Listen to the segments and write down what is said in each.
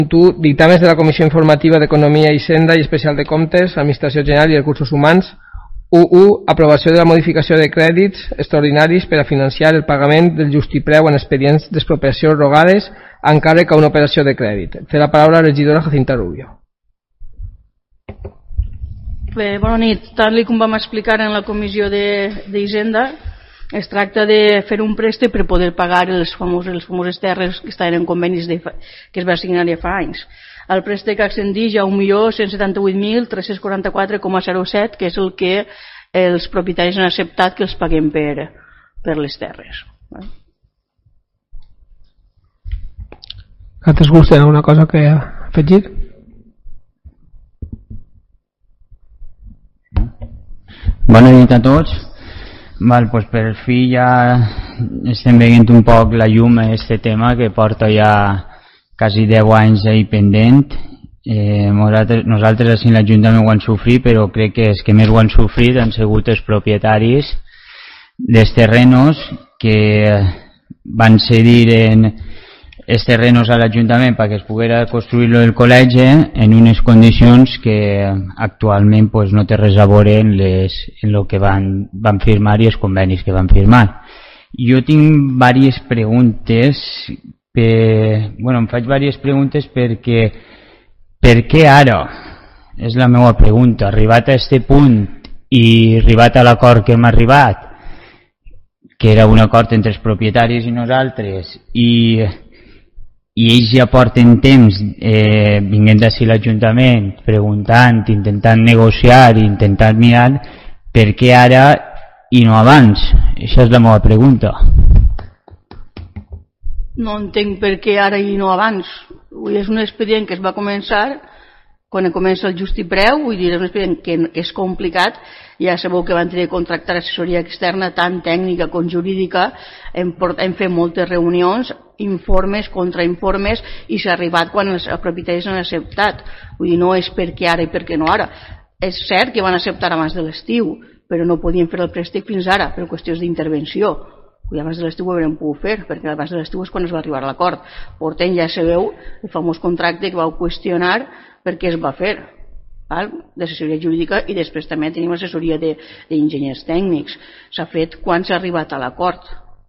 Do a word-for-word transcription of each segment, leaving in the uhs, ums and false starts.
u. Dictàmens de la Comissió Informativa d'Economia i Hisenda i Especial de Comptes, Administració General i Recursos Humans. u u. Aprovació de la modificació de crèdits extraordinaris per a financiar el pagament del justipreu en expedients d'expropiació rogades a encàrrec a una operació de crèdit. Té la paraula la regidora Jacinta Rubio. Bé, bona nit. Tal com vam explicar en la Comissió d'Hisenda, es tracta de fer un préstec per poder pagar els famosos, les famoses terres que estaven en convenis de, que es va assignar ja fa anys. El préstec ascendeix a un milió cent setanta-vuit mil tres-cents quaranta-quatre coma zero set, que és el que els propietaris han acceptat que els paguem per, per les terres. Altres grups tenen alguna cosa que afegir? Bona nit a tots. Val, pues per fi ja estem veient un poc la llum a este tema que porta ja quasi deu anys ahí pendent. Eh, nosaltres, nosaltres així l'Ajuntament ho han sofrit, però crec que els que més ho han sofrit han sigut els propietaris dels terrenos que van cedir en els terrenos a l'Ajuntament perquè es poguera construir el col·legi en unes condicions que actualment pues, no té res a veure en, les, en el que van, van firmar i els convenis que van firmar. Jo tinc diverses preguntes, per, bueno, em faig diverses preguntes perquè per què ara? És la meva pregunta. Arribat a aquest punt i arribat a l'acord que hem arribat, que era un acord entre els propietaris i nosaltres, i i ells ja porten temps eh, vinguent d'ací l'Ajuntament preguntant, intentant negociar i intentant mirar per què ara i no abans. Això és la meva pregunta. No entenc per què ara i no abans. És un expedient que es va començar quan comença el justipreu, vull dir, és un expedient que és complicat. Ja sabeu que van tenir que contractar assessoria externa tant tècnica com jurídica, hem, hem fet moltes reunions, informes, contrainformes, i s'ha arribat quan els propietaris han acceptat. Vull dir, no és per què ara i per què no ara. És cert que van acceptar abans de l'estiu, però no podien fer el préstec fins ara per qüestions d'intervenció. I abans de l'estiu ho haurem pogut fer, perquè abans de l'estiu és quan es va arribar a l'acord. Portem, ja sabeu, el famós contracte que vau qüestionar per què es va fer, d'assessoria jurídica, i després també tenim assessoria d'enginyers tècnics. S'ha fet quan s'ha arribat a l'acord,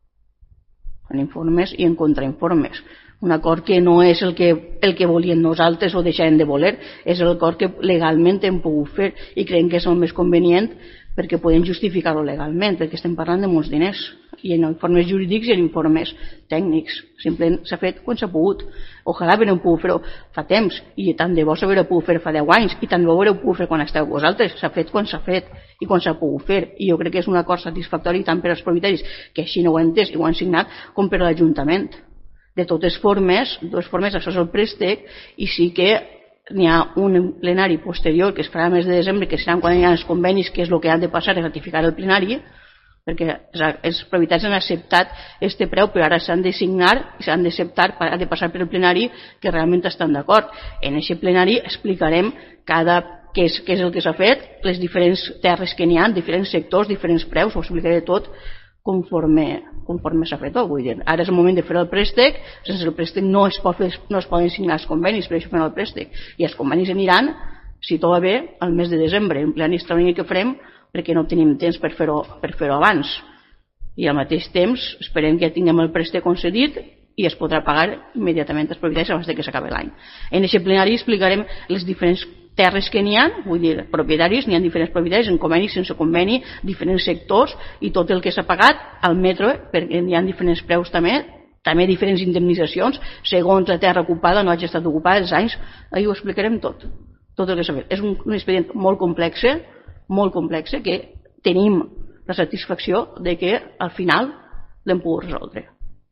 en informes i en contrainformes. Un acord que no és el que, el que volien nosaltres o deixarem de voler, és l'acord que legalment hem pogut fer i creiem que és el més convenient perquè podem justificar-ho legalment, perquè estem parlant de molts diners, i en informes jurídics i en informes tècnics. Simplement s'ha fet quan s'ha pogut. Ojalà haurem pogut fer-ho fa temps, i tant de bo s'haurà pogut fer fa deu anys, i tant de bo haureu pogut fer quan esteu vosaltres. S'ha fet quan s'ha fet i quan s'ha pogut fer, i jo crec que és un acord satisfactori tant per als propietaris, que així no ho han entès i ho han signat, com per a l'Ajuntament. De totes formes, de totes formes, això és el préstec, i sí que n'hi ha un plenari posterior que es farà el mes de desembre, que seran quan hi ha els convenis, que és el que han de passar a ratificar el plenari, perquè els propietaris han acceptat este preu, però ara s'han de signar i s'han d'acceptar, han de passar per el plenari que realment estan d'acord. En aquest plenari explicarem cada, què, és, què és el que s'ha fet, les diferents terres que n'hi ha, diferents sectors, diferents preus, ho explicaré tot conforme, conforme s'ha fet tot. Vull dir, ara és el moment de fer el préstec, sense el préstec no es, pot fer, no es poden signar els convenis, per això fem el préstec, i els convenis aniran, si tot va bé, al mes de desembre, en plenari extraordinari que farem, perquè no tenim temps per fer-ho per fer-ho abans, i al mateix temps esperem que ja tinguem el préstec concedit i es podrà pagar immediatament als propietaris abans que s'acabi l'any. En aquest plenari explicarem les diferents terres que n'hi ha, vull dir, propietaris, n'hi ha diferents propietaris, en conveni, sense conveni, diferents sectors, i tot el que s'ha pagat al metro, perquè n'hi ha diferents preus també, també diferents indemnitzacions, segons la terra ocupada, no hagi estat ocupada, els anys, ahir ho explicarem tot, tot el que s'ha fet. És un, un expedient molt complex, molt complex, que tenim la satisfacció de que al final l'hem pogut resoldre.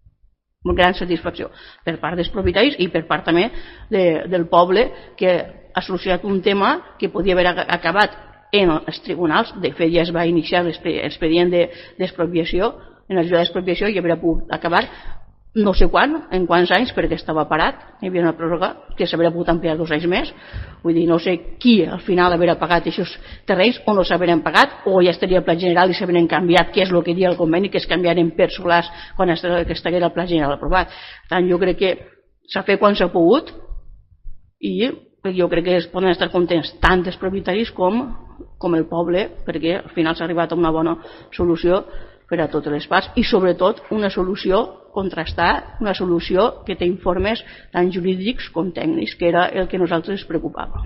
Una gran satisfacció per part dels propietaris i per part també de, del poble, que ha solucionat un tema que podia haver acabat en els tribunals. De fet, ja es va iniciar l'expedient d'expropiació, en l'ajuda d'expropiació, i haurà pogut acabar no sé quan, en quants anys, perquè estava parat, hi havia una pròrroga que s'haurà pogut ampliar dos anys més. Vull dir, no sé qui al final haurà pagat aquests terrenys, o no s'haurien pagat, o ja estaria el pla general i s'haurien canviat, que és el que diu el conveni, que es canviaren per solars quan estigués el pla general aprovat. Per tant, jo crec que s'ha fet quan s'ha pogut, i jo crec que es poden estar contents tant els propietaris com, com el poble, perquè al final s'ha arribat a una bona solució per a totes les parts i sobretot una solució contrastada, una solució que té informes tant jurídics com tècnics, que era el que a nosaltres ens preocupava.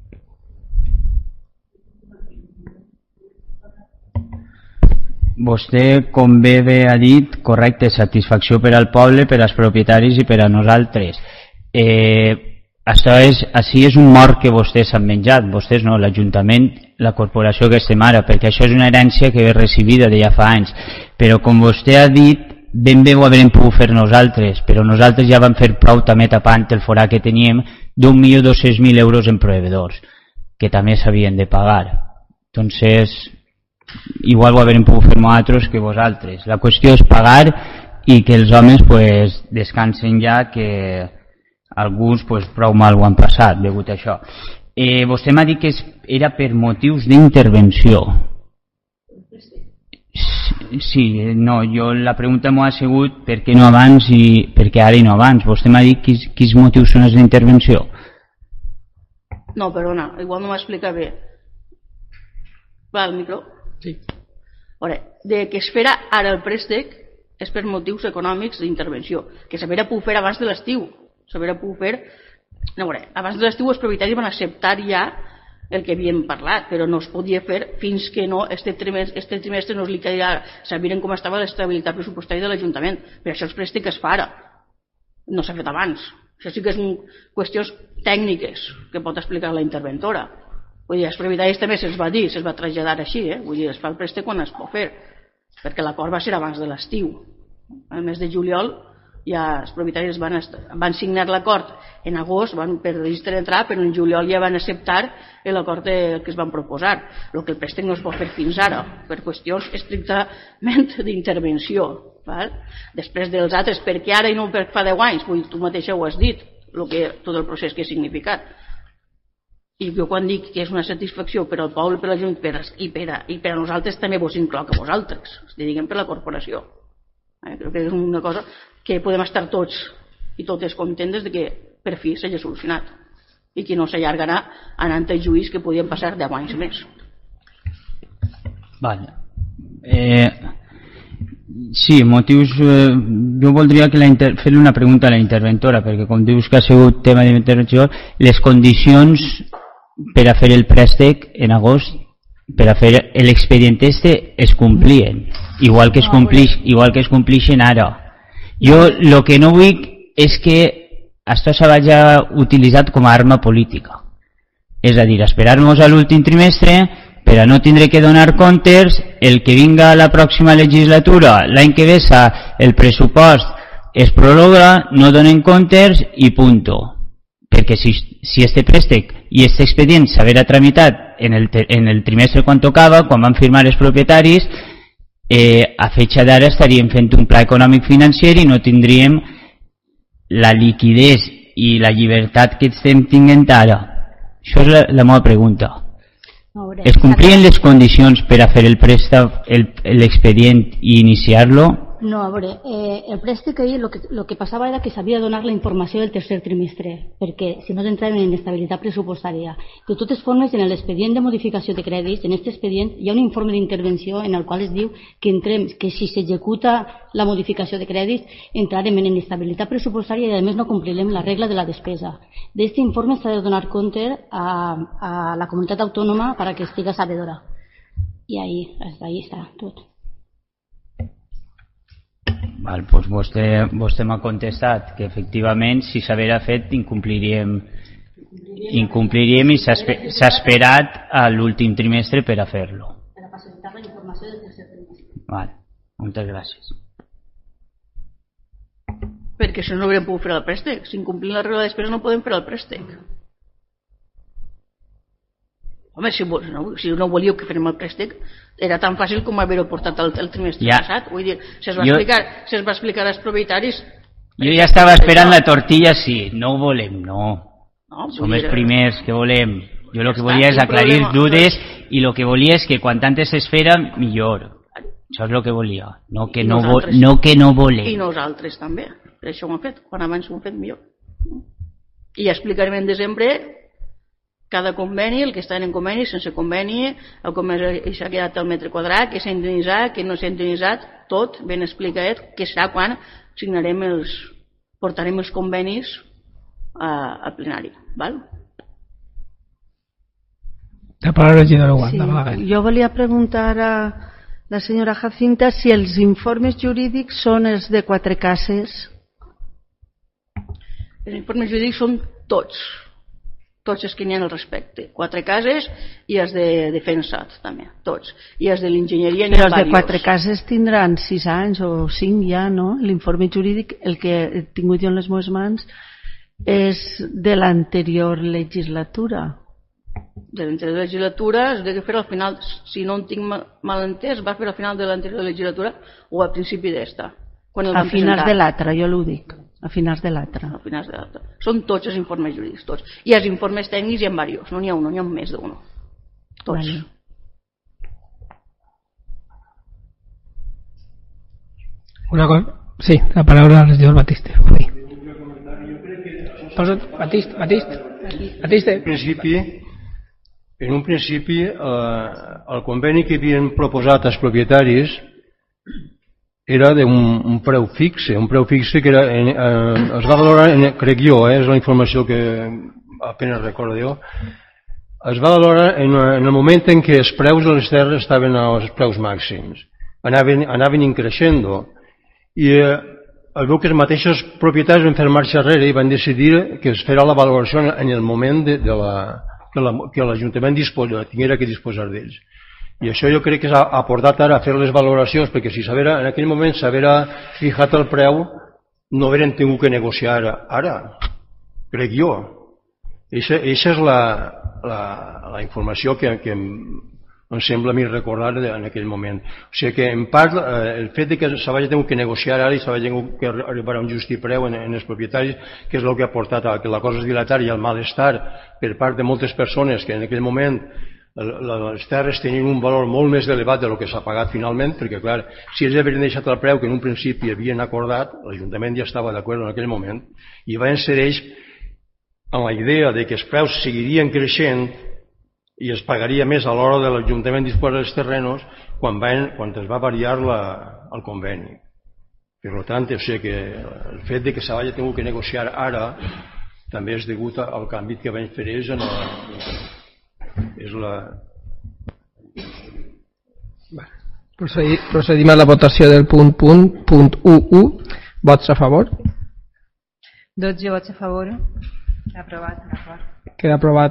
Vostè, com bé bé ha dit, correcte, satisfacció per al poble, per als propietaris i per a nosaltres. Eh, això és, així és un mort que vostès han menjat, vostès no, l'Ajuntament, la corporació que estem ara, perquè això és una herència que he recibida de ja fa anys. Però com vostè ha dit, ben bé ho haurem pogut fer nosaltres, però nosaltres ja vam fer prou també tapant el forà que teníem d'un milió dos-cents mil euros en proveïdors, que també s'havien de pagar. Entonces, igual ho haurem pogut fer nosaltres que vosaltres. La qüestió és pagar i que els homes pues, descansen ja, que alguns pues, prou mal ho han passat degut a això. Eh, vostè m'ha dit que era per motius d'intervenció. Sí, no, jo la pregunta m'ho ha sigut per què no abans i per què ara i no abans. Vostè m'ha dit quins, quins motius són els d'intervenció. No, perdona, igual no m'ha explicat bé. Va, el micro? Sí. Veure, de que es fera ara el préstec és per motius econòmics d'intervenció, que s'havia pogut fer abans de l'estiu. S'havia pogut fer... No, veure, abans de l'estiu els propietaris van acceptar ja el que havíem parlat, però no es podia fer fins que no este trimestre, este trimestre no es liquidarà, sabien com estava l'estabilitat pressupostària de l'Ajuntament. Per això el préstec es fa ara, no s'ha fet abans. Això sí que són qüestions tècniques que pot explicar la interventora. Vull dir, als propietaris també se'ls va dir, se'ls va traslladar així, eh? Vull dir, es fa el préstec quan es pot fer, perquè l'acord va ser abans de l'estiu. Al mes de juliol ja els propietaris van, van signar l'acord en agost, van per registre d'entrar, però en juliol ja van acceptar l'acord que es van proposar. El que el préstec no es pot fer fins ara, per qüestions estrictament d'intervenció. Després dels altres, per què ara i no per fa deu anys? Vull, tu mateixa ho has dit, el que, tot el procés que ha significat. I jo quan dic que és una satisfacció per al poble, per l'Ajuntament i, per a, i per a nosaltres també vos incloc a vosaltres, diguem per la corporació. Eh, crec que és una cosa que podem estar tots i totes contentes de que per fi s'hagi solucionat i que no s'allargarà anant a juís que podien passar deu anys més. Vale. Eh, sí, motius... Eh, jo voldria que la inter... fer una pregunta a la interventora, perquè com dius que ha sigut tema d'intervenció, les condicions per a fer el préstec en agost, per a fer l'expedient este, es complien, igual que es, complix, igual que es complixen ara. Jo el que no vull és que això s'hagi utilitzat com a arma política. És a dir, esperar-nos a l'últim trimestre per a no tindre que donar comptes, el que vinga a la pròxima legislatura, l'any que ve el pressupost es prorroga, no donen comptes i punto. Perquè si, si este préstec i este expedient s'haguera tramitat en el, en el trimestre quan tocava, quan van firmar els propietaris, eh, a fecha d'ara estaríem fent un pla econòmic financer i no tindríem la liquidez i la llibertat que estem tinguent ara. Això és la, la meva pregunta. Es complien les condicions per a fer el préstec, l'expedient i iniciar-lo? No, a veure, eh, el préstec ahir el que, lo que passava era que s'havia de donar la informació del tercer trimestre, perquè si no entràvem en inestabilitat pressupostària. De totes formes, en l'expedient de modificació de crèdits, en aquest expedient hi ha un informe d'intervenció en el qual es diu que, entrem, que si s'executa la modificació de crèdits entrarem en inestabilitat pressupostària i a més no complirem la regla de la despesa. D'aquest informe s'ha de donar compte a, a la comunitat autònoma per a que estigui sabedora. I ahí, ahí està tot. Val, doncs vostè, vostè m'ha contestat que efectivament si s'haguera fet incompliríem, incompliríem i s'ha esperat a l'últim trimestre per a fer-lo. Per a facilitar la informació del tercer trimestre. Val, moltes gràcies. Perquè si no hauríem pogut fer el préstec, si incomplim la regla de despesa no podem fer el préstec. Home, si, no, si no volíeu que fem el préstec, era tan fàcil com haver-ho portat el, el trimestre ja. passat. Vull dir, se'ls va, jo... se va explicar als propietaris... Jo ja estava esperant la tortilla, sí. No ho volem, no. no Som els primers que volem. Jo el que volia és aclarir dudes i el que volia és que quan antes es fera, millor. Això és el que volia. No que no, vo no, que no volem. I nosaltres també. Per això ho hem fet. Quan abans ho hem fet, millor. I ja explicarem en desembre cada conveni, el que està en conveni, sense conveni, el com s'ha quedat el metre quadrat, què s'ha indemnitzat, què no s'ha indemnitzat, tot ben explicat, que serà quan signarem els, portarem els convenis a, a plenari. Val? La palabra regidora Wanda. Sí, jo volia preguntar a la senyora Jacinta si els informes jurídics són els de Quatre Cases. Els informes jurídics són tots, tots els que n'hi ha al respecte. Quatre Cases i els de defensa, també, tots. I els de l'enginyeria n'hi ha Però els de diversos. Quatre Cases tindran sis anys o cinc ja, no? L'informe jurídic, el que he tingut jo en les meves mans, és de l'anterior legislatura. De l'anterior legislatura es deve fer al final, si no en tinc mal entès, va fer al final de l'anterior legislatura o al principi d'esta. A finals de l'altra, jo l'ho dic. A finals de l'altra. A finals de l'altra. Són tots els informes jurídics, tots. I els informes tècnics hi ha diversos, no n'hi ha un, n'hi ha més d'un. Tots. Vale. Una cosa. Sí, la palabra al regidor Batiste. Sí. Batiste, Batiste. Batiste. En principi, en un principi, eh, el conveni que havien proposat els propietaris era d'un un preu fixe, un preu fixe que era, eh, es va valorar, en, crec jo, eh, és la informació que apenas recordo jo, es va valorar en, en el moment en què els preus de les terres estaven als preus màxims, anaven, anaven increixent, i eh, es veu que els mateixos propietaris van fer marxa enrere i van decidir que es farà la valoració en el moment de, de la, que l'Ajuntament tinguera que disposar d'ells. I això jo crec que s'ha aportat ara a fer les valoracions, perquè si s'havera, en aquell moment s'havera fijat el preu, no haurien tingut que negociar ara, crec jo. Eixa és la, la, la informació que, que em, em sembla a mi recordar en aquell moment. O sigui que, en part, eh, el fet de que s'hagi tingut que negociar ara i s'hagi tingut que arribar a un just preu en, en els propietaris, que és el que ha portat a que la cosa es dilatari i el malestar per part de moltes persones que en aquell moment les terres tenien un valor molt més elevat del que s'ha pagat finalment, perquè clar, si ells havien deixat el preu que en un principi havien acordat, l'Ajuntament ja estava d'acord en aquell moment, i van ser ells amb la idea de que els preus seguirien creixent i es pagaria més a l'hora de l'Ajuntament disposar dels terrenos quan, van, quan es va variar la, el conveni. Per tant, o sigui que el fet de que s'hagi tingut que negociar ara també és degut al canvi que van fer ells en el... és la... Procedim a la votació del punt punt punt u u. Vots a favor? dotze vots a favor. Aprovat, d'acord. Queda aprovat.